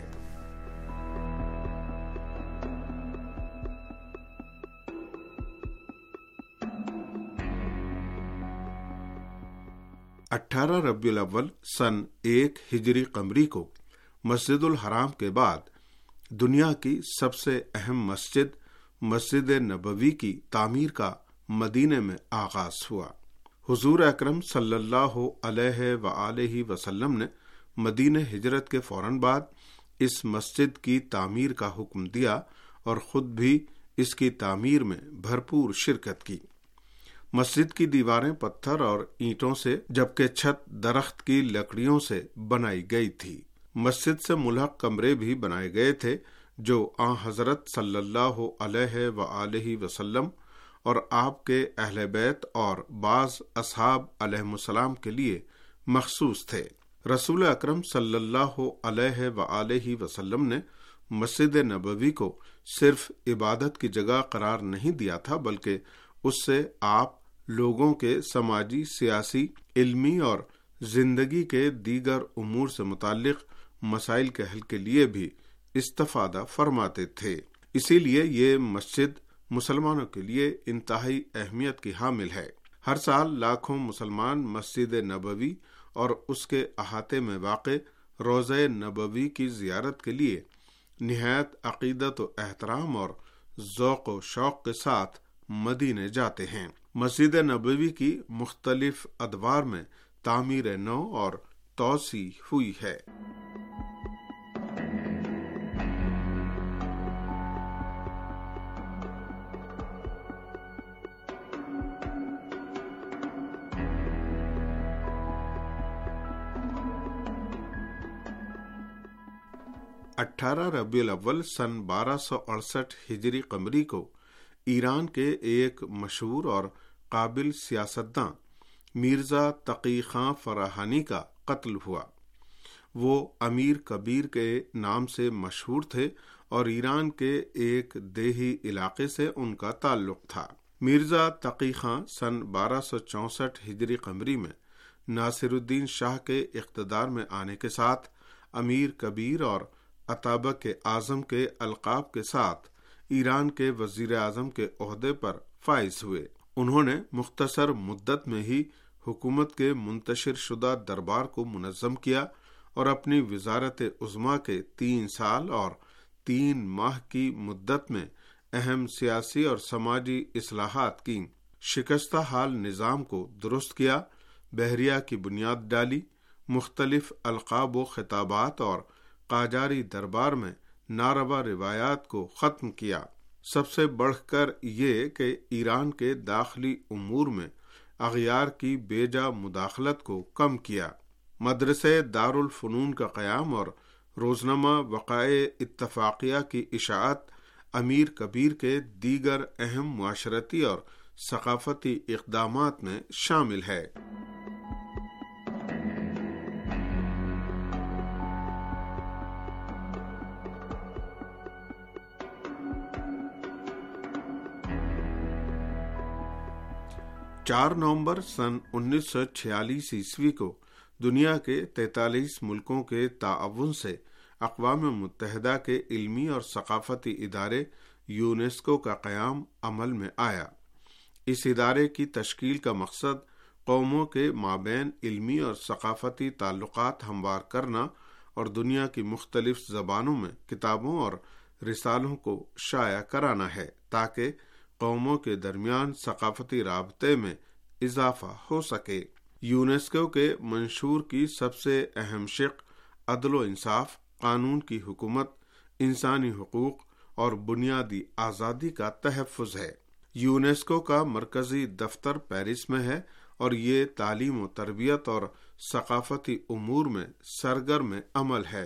18 ربیع الاول سن 1 ہجری قمری کو مسجد الحرام کے بعد دنیا کی سب سے اہم مسجد مسجد نبوی کی تعمیر کا مدینے میں آغاز ہوا۔ حضور اکرم صلی اللہ علیہ وآلہ وسلم نے مدینہ ہجرت کے فوراً بعد اس مسجد کی تعمیر کا حکم دیا اور خود بھی اس کی تعمیر میں بھرپور شرکت کی۔ مسجد کی دیواریں پتھر اور اینٹوں سے جبکہ چھت درخت کی لکڑیوں سے بنائی گئی تھی۔ مسجد سے ملحق کمرے بھی بنائے گئے تھے جو آن حضرت صلی اللہ علیہ وآلہ وسلم اور آپ کے اہل بیت اور بعض اصحاب علیہم السلام کے لیے مخصوص تھے۔ رسول اکرم صلی اللہ علیہ وآلہ وسلم نے مسجد نبوی کو صرف عبادت کی جگہ قرار نہیں دیا تھا، بلکہ اس سے آپ لوگوں کے سماجی، سیاسی، علمی اور زندگی کے دیگر امور سے متعلق مسائل کے حل کے لیے بھی استفادہ فرماتے تھے۔ اسی لیے یہ مسجد مسلمانوں کے لیے انتہائی اہمیت کی حامل ہے۔ ہر سال لاکھوں مسلمان مسجد نبوی اور اس کے احاطے میں واقع روضہ نبوی کی زیارت کے لیے نہایت عقیدت و احترام اور ذوق و شوق کے ساتھ مدینے جاتے ہیں۔ مسجد نبوی کی مختلف ادوار میں تعمیر نو اور توسیع ہوئی ہے۔ اٹھارہ ربیع الاول سن 1268 ہجری قمری کو ایران کے ایک مشہور اور قابل سیاستداں مرزا تقی خان فراہانی کا قتل ہوا۔ وہ امیر کبیر کے نام سے مشہور تھے اور ایران کے ایک دیہی علاقے سے ان کا تعلق تھا۔ مرزا تقی خان سن 1264 ہجری قمری میں ناصر الدین شاہ کے اقتدار میں آنے کے ساتھ امیر کبیر اور عطابق اعظم کے القاب کے ساتھ ایران کے وزیر اعظم کے عہدے پر فائز ہوئے۔ انہوں نے مختصر مدت میں ہی حکومت کے منتشر شدہ دربار کو منظم کیا اور اپنی وزارت عظمیٰ کے 3 سال اور 3 ماہ کی مدت میں اہم سیاسی اور سماجی اصلاحات کی، شکستہ حال نظام کو درست کیا، بحریہ کی بنیاد ڈالی، مختلف القاب و خطابات اور قاجاری دربار میں ناروا روایات کو ختم کیا۔ سب سے بڑھ کر یہ کہ ایران کے داخلی امور میں اغیار کی بے جا مداخلت کو کم کیا۔ مدرسے دارالفنون کا قیام اور روزنامہ وقائع اتفاقیہ کی اشاعت امیر کبیر کے دیگر اہم معاشرتی اور ثقافتی اقدامات میں شامل ہے۔ چار نومبر سن 1946 عیسوی کو دنیا کے 43 ملکوں کے تعاون سے اقوام متحدہ کے علمی اور ثقافتی ادارے یونیسکو کا قیام عمل میں آیا۔ اس ادارے کی تشکیل کا مقصد قوموں کے مابین علمی اور ثقافتی تعلقات ہموار کرنا اور دنیا کی مختلف زبانوں میں کتابوں اور رسالوں کو شائع کرانا ہے تاکہ قوموں کے درمیان ثقافتی رابطے میں اضافہ ہو سکے۔ یونیسکو کے منشور کی سب سے اہم شق عدل و انصاف، قانون کی حکومت، انسانی حقوق اور بنیادی آزادی کا تحفظ ہے۔ یونیسکو کا مرکزی دفتر پیرس میں ہے اور یہ تعلیم و تربیت اور ثقافتی امور میں سرگرم عمل ہے۔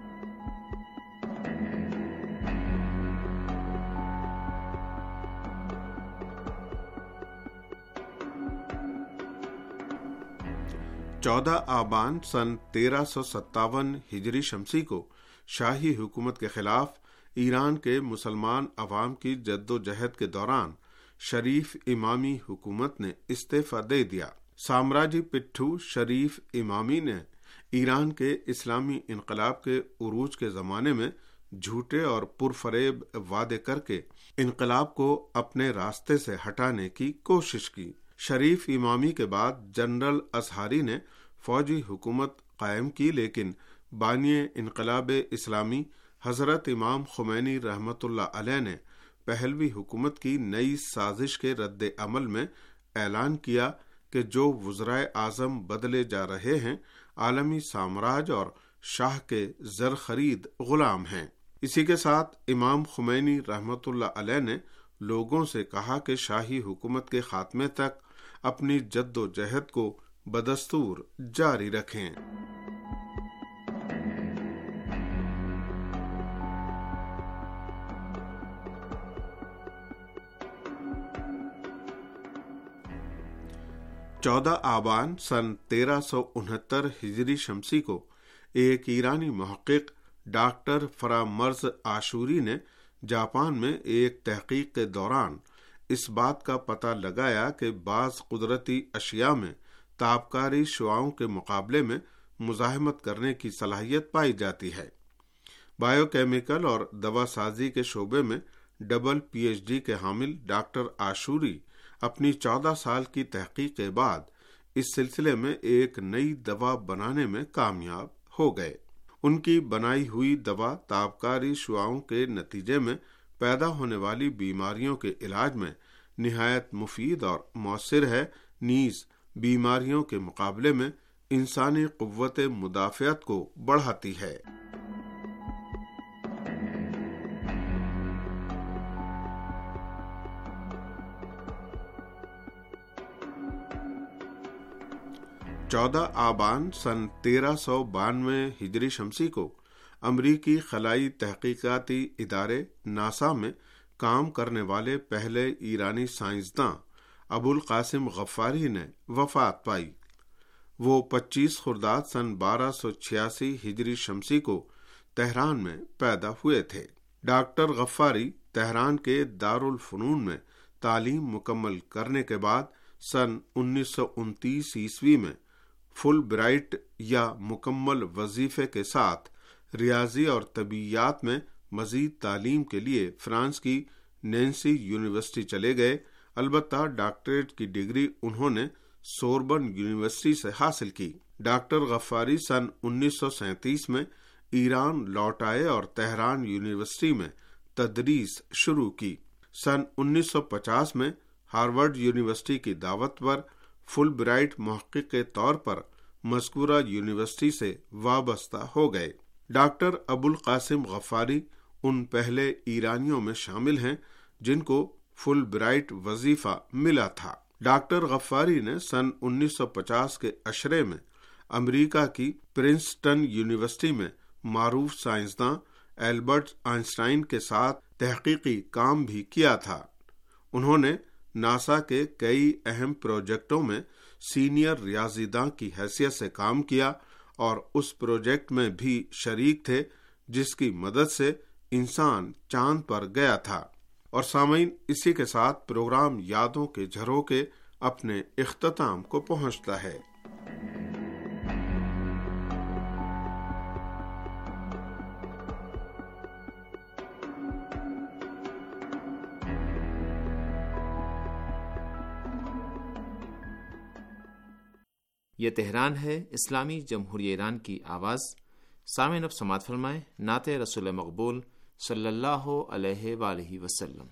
چودہ آبان سن 1357 ہجری شمسی کو شاہی حکومت کے خلاف ایران کے مسلمان عوام کی جد و جہد کے دوران شریف امامی حکومت نے استعفی دے دیا۔ سامراجی پٹھو شریف امامی نے ایران کے اسلامی انقلاب کے عروج کے زمانے میں جھوٹے اور پرفریب وعدے کر کے انقلاب کو اپنے راستے سے ہٹانے کی کوشش کی۔ شریف امامی کے بعد جنرل اظہاری نے فوجی حکومت قائم کی، لیکن بانی انقلاب اسلامی حضرت امام خمینی رحمۃ اللہ علیہ نے پہلوی حکومت کی نئی سازش کے رد عمل میں اعلان کیا کہ جو وزرائے اعظم بدلے جا رہے ہیں عالمی سامراج اور شاہ کے زر خرید غلام ہیں۔ اسی کے ساتھ امام خمینی رحمۃ اللہ علیہ نے لوگوں سے کہا کہ شاہی حکومت کے خاتمے تک اپنی جد و جہد کو بدستور جاری رکھیں۔ چودہ آبان سن 1369 ہجری شمسی کو ایک ایرانی محقق ڈاکٹر فرامرز عاشوری نے جاپان میں ایک تحقیق کے دوران اس بات کا پتہ لگایا کہ بعض قدرتی اشیاء میں تابکاری شعاؤں کے مقابلے میں مزاحمت کرنے کی صلاحیت پائی جاتی ہے۔ بائیو کیمیکل اور دوا سازی کے شعبے میں ڈبل پی ایچ ڈی کے حامل ڈاکٹر عاشوری اپنی 14 سال کی تحقیق کے بعد اس سلسلے میں ایک نئی دوا بنانے میں کامیاب ہو گئے۔ ان کی بنائی ہوئی دوا تابکاری شعاؤں کے نتیجے میں پیدا ہونے والی بیماریوں کے علاج میں نہایت مفید اور مؤثر ہے، نیز بیماریوں کے مقابلے میں انسانی قوت مدافعت کو بڑھاتی ہے۔ چودہ آبان سن 1392 ہجری شمسی کو امریکی خلائی تحقیقاتی ادارے ناسا میں کام کرنے والے پہلے ایرانی سائنسداں ابو القاسم غفاری نے وفات پائی۔ وہ 25 خرداد سن 1286 ہجری شمسی کو تہران میں پیدا ہوئے تھے۔ ڈاکٹر غفاری تہران کے دارالفنون میں تعلیم مکمل کرنے کے بعد سن 1929 عیسوی میں فل برائٹ یا مکمل وظیفے کے ساتھ ریاضی اور طبیعیات میں مزید تعلیم کے لیے فرانس کی نینسی یونیورسٹی چلے گئے۔ البتہ ڈاکٹریٹ کی ڈگری انہوں نے سوربن یونیورسٹی سے حاصل کی۔ ڈاکٹر غفاری سن 1937 میں ایران لوٹ آئے اور تہران یونیورسٹی میں تدریس شروع کی۔ سن 1950 میں ہارورڈ یونیورسٹی کی دعوت پر فل برائٹ محقق کے طور پر مذکورہ یونیورسٹی سے وابستہ ہو گئے۔ ڈاکٹر ابو القاسم غفاری ان پہلے ایرانیوں میں شامل ہیں جن کو فل برائٹ وظیفہ ملا تھا۔ ڈاکٹر غفاری نے سن 1950 کے عشرے میں امریکہ کی پرنسٹن یونیورسٹی میں معروف سائنسداں البرٹ آئنسٹائن کے ساتھ تحقیقی کام بھی کیا تھا۔ انہوں نے ناسا کے کئی اہم پروجیکٹوں میں سینئر ریاضی داں کی حیثیت سے کام کیا اور اس پروجیکٹ میں بھی شریک تھے جس کی مدد سے انسان چاند پر گیا تھا۔ اور سامعین، اسی کے ساتھ پروگرام یادوں کے جھروکے اپنے اختتام کو پہنچتا ہے۔ یہ تہران ہے، اسلامی جمہوریہ ایران کی آواز۔ سامعین اب سماعت فرمائیں نعت رسول مقبول صلی اللہ علیہ وآلہ وسلم۔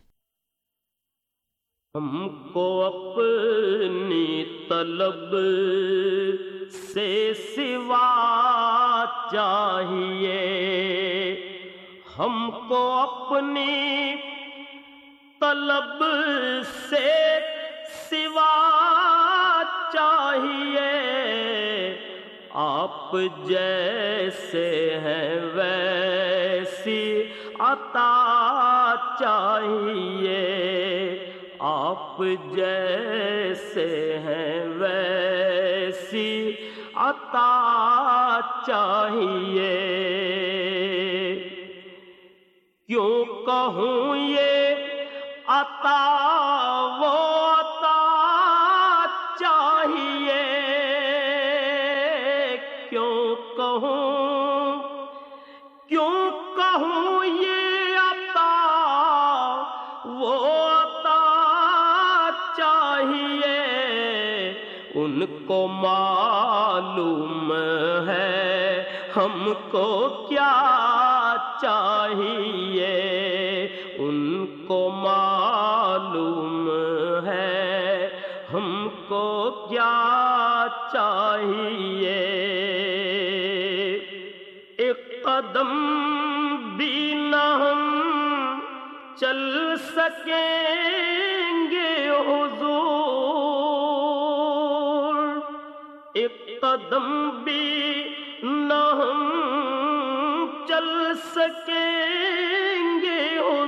ہم کو اپنی طلب سے سوا چاہیے، ہم کو اپنی طلب سے سوا چاہیے، آپ جیسے ہیں ویسی عطا چاہیے، آپ جیسے ہیں ویسی عطا چاہیے۔ کیوں کہوں یہ عطا وہ عطا چاہیے، کیوں کہوں یہ عطا وہ عطا چاہیے، ان کو معلوم ہے ہم کو کیا چاہیے، ان کو معلوم ہے ہم کو کیا چاہیے۔ ایک قدم بھی نہ ہم چل سکیں گے حضور، ایک قدم بھی نہ ہم چل سکیں گے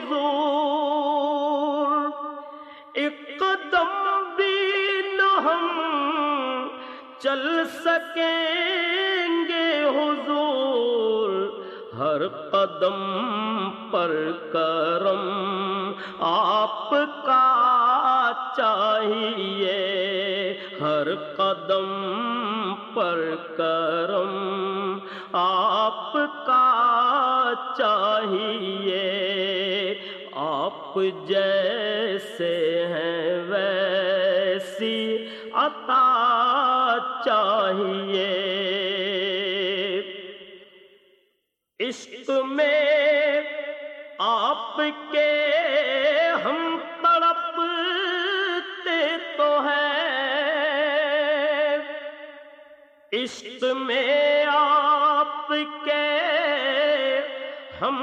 حضور، ایک قدم بھی نہ ہم چل سکیں گے حضور، ہر قدم پر کرم آپ کا چاہیے، ہر قدم پر کرم آپ کا چاہیے، آپ جیسے ہیں ویسی عطا چاہیے۔ عشق میں آپ کے ہم تڑپتے تو ہیں، عشق میں آپ کے ہم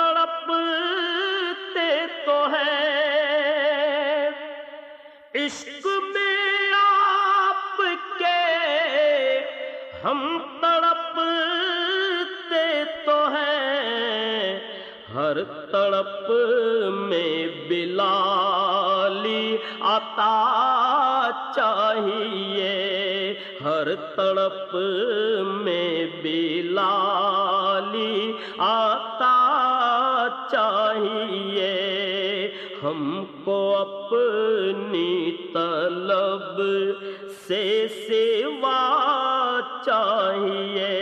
تڑپتے تو ہیں، عشق میں آپ کے ہم تڑپتے تو ہیں، ہر تڑپ میں بلالی عطا چاہیے، ہر تڑپ میں بلالی عطا چاہیے، ہم کو اپنی طلب سے سوا چاہیے۔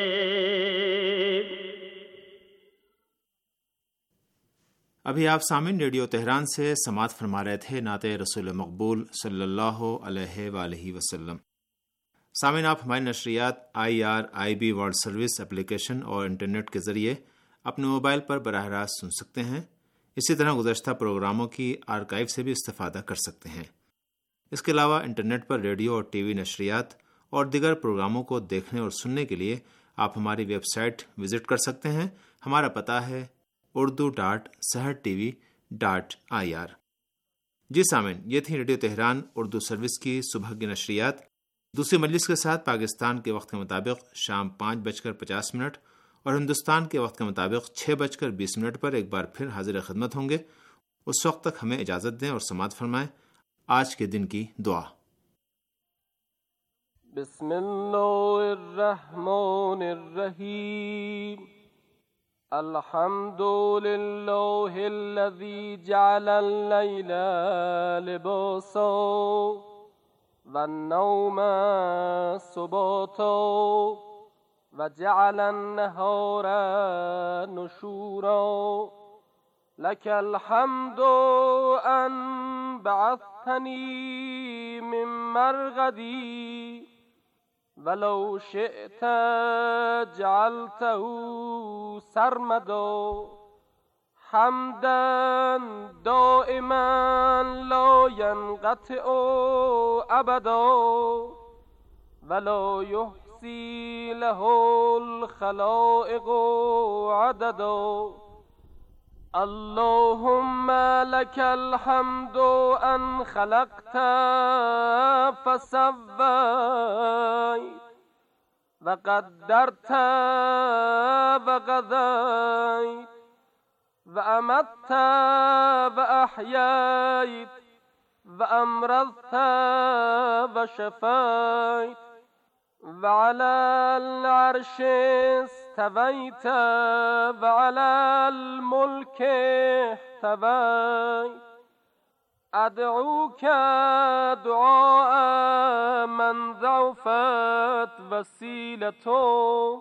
ابھی آپ سامعین ریڈیو تہران سے سماعت فرما رہے تھے نعت رسول مقبول صلی اللہ علیہ وآلہ وسلم۔ سامعین آپ ہماری نشریات IRIB ورلڈ سروس اپلیکیشن اور انٹرنیٹ کے ذریعے اپنے موبائل پر براہ راست سن سکتے ہیں، اسی طرح گزشتہ پروگراموں کی آرکائیو سے بھی استفادہ کر سکتے ہیں۔ اس کے علاوہ انٹرنیٹ پر ریڈیو اور ٹی وی نشریات اور دیگر پروگراموں کو دیکھنے اور سننے کے لیے آپ ہماری ویب سائٹ وزٹ کر سکتے ہیں۔ ہمارا پتہ ہے urdu.sehartv.ir۔ جی سامعین، یہ تھی ریڈیو تہران اردو سروس کی صبح کی نشریات۔ دوسری مجلس کے ساتھ پاکستان کے وقت کے مطابق شام 5:50 اور ہندوستان کے وقت کے مطابق 6:20 پر ایک بار پھر حاضر خدمت ہوں گے۔ اس وقت تک ہمیں اجازت دیں اور سماعت فرمائیں آج کے دن کی دعا۔ بسم اللہ الرحمن الرحیم، الحمد للہ الذی جعل اللیل لباسا والنوم سباتا وجعل النهار نشورا لك الحمد أن بعثتني من مرغدي ولو شئت جعلته سرمدا حمدا دائما لا ينقطع ابدا ولا يحصي له الخلائق عددا اللهم لك الحمد أن خلقت فسويت وقدرت وقضيت وأمت وأحييت وأمرضت وشفيت وعلى العرش استويت وعلى الملك احتويت أدعوك دعاء من ضعفت وسيلته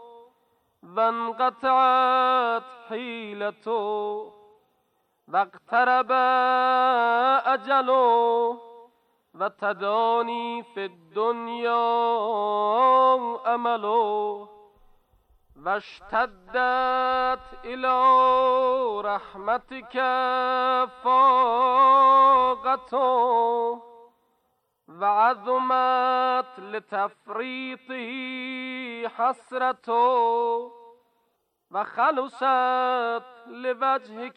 وانقطعت حيلته واقترب أجله وتداني في الدنيا أمله واشتدت إلى رحمتك فاقته وعظمت لتفريطه حسرته وخلصت لوجهك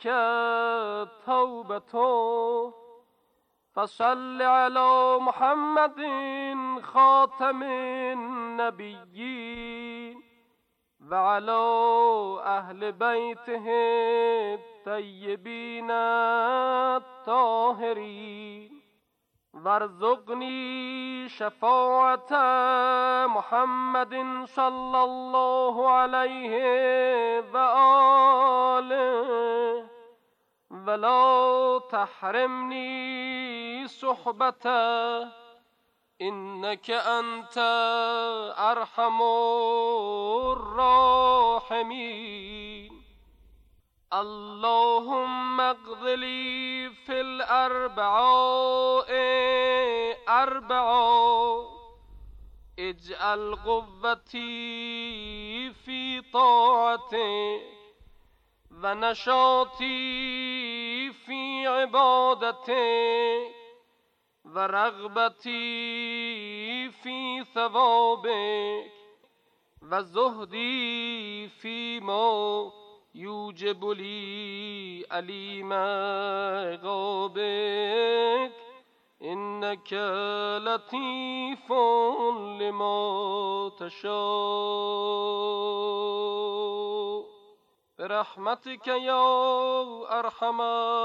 توبته فصل على محمد خاتم النبيين وعلى أهل بيته الطيبين الطاهرين وارزقني شفاعة محمد صلى الله عليه وآله ولا تحرمني صحبته إنك أنت أرحم الراحمين اللهم اقض لي في الأربعاء أربعا اجعل قوتي في طاعتك ونشاطي في عبادتك ورغبتي في ثوابك وزهدي فيما يوجب لي أليم عقابك إنك لطيف لما تشاء برحمتك يا أرحم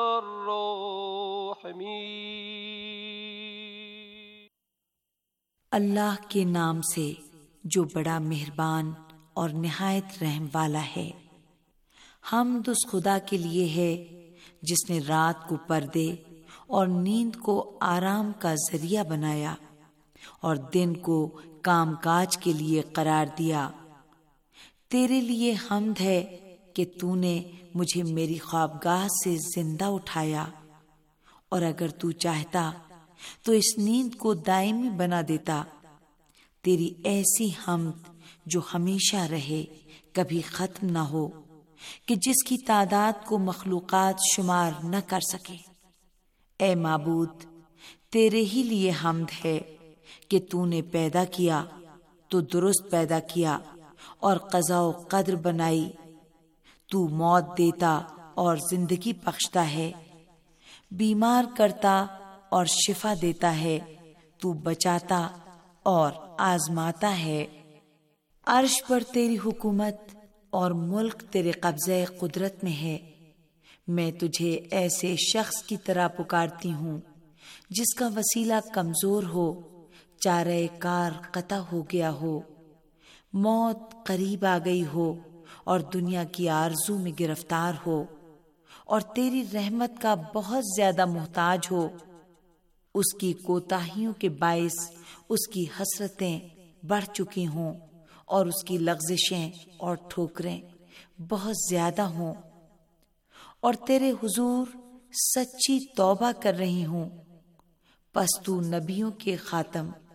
الراحمين अल्लाह के नाम से जो बड़ा मेहरबान और निहायत रहम वाला है। हमद उस खुदा के लिए है जिसने रात को पर्दे और नींद को आराम का जरिया बनाया और दिन को कामकाज के लिए करार दिया। तेरे लिए हम्द है कि तूने मुझे मेरी ख्वाबगाह से जिंदा उठाया और अगर तू चाहता तो इस नींद को दायमी बना देता। तेरी ऐसी हम्द जो हमेशा रहे, कभी खत्म न हो, कि जिसकी तादाद को मखलूकात शुमार न कर सके। ए माबूद, तेरे ही लिए हम्द है कि तूने पैदा किया तो दुरुस्त पैदा किया और क़ज़ा व क़द्र बनाई। तू मौत देता और जिंदगी बख्शता है, बीमार करता और शिफा देता है, तू बचाता और आजमाता है। अर्श पर तेरी हुकूमत और मुल्क तेरे कब्ज़े कुदरत में है। मैं तुझे ऐसे शख्स की तरह पुकारती हूँ जिसका वसीला कमजोर हो, चारे कार कता हो गया हो, मौत करीब आ गई हो और दुनिया की आरजू में गिरफ्तार हो और तेरी रहमत का बहुत ज्यादा मोहताज हो। उसकी कोताहियों के बाइस उसकी हसरतें बढ़ चुकी हों और उसकी लग़ज़िशें और ठोकरें बहुत ज्यादा हों और तेरे हुजूर सच्ची तौबा कर रही हूँ। पस तू नबियों के खातम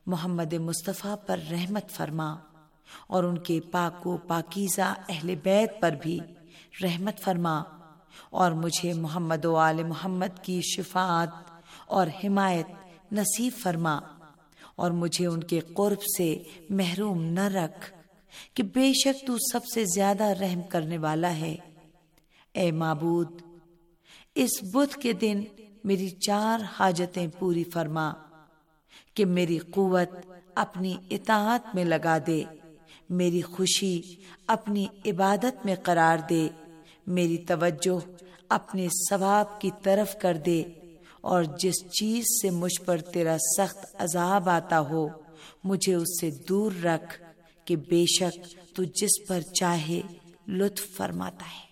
محمد مصطفیٰ پر رحمت فرما اور ان کے پاک و پاکیزہ اہل بیت پر بھی رحمت فرما، اور مجھے محمد و آل محمد کی شفاعت اور حمایت نصیب فرما، اور مجھے ان کے قرب سے محروم نہ رکھ کہ بے شک تو سب سے زیادہ رحم کرنے والا ہے۔ اے معبود، اس بدھ کے دن میری 4 حاجتیں پوری فرما کہ میری قوت اپنی اطاعت میں لگا دے، میری خوشی اپنی عبادت میں قرار دے، میری توجہ اپنے ثواب کی طرف کر دے، اور جس چیز سے مجھ پر تیرا سخت عذاب آتا ہو مجھے اس سے دور رکھ کہ بے شک تو جس پر چاہے لطف فرماتا ہے۔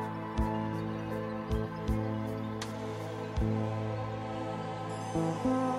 Thank you.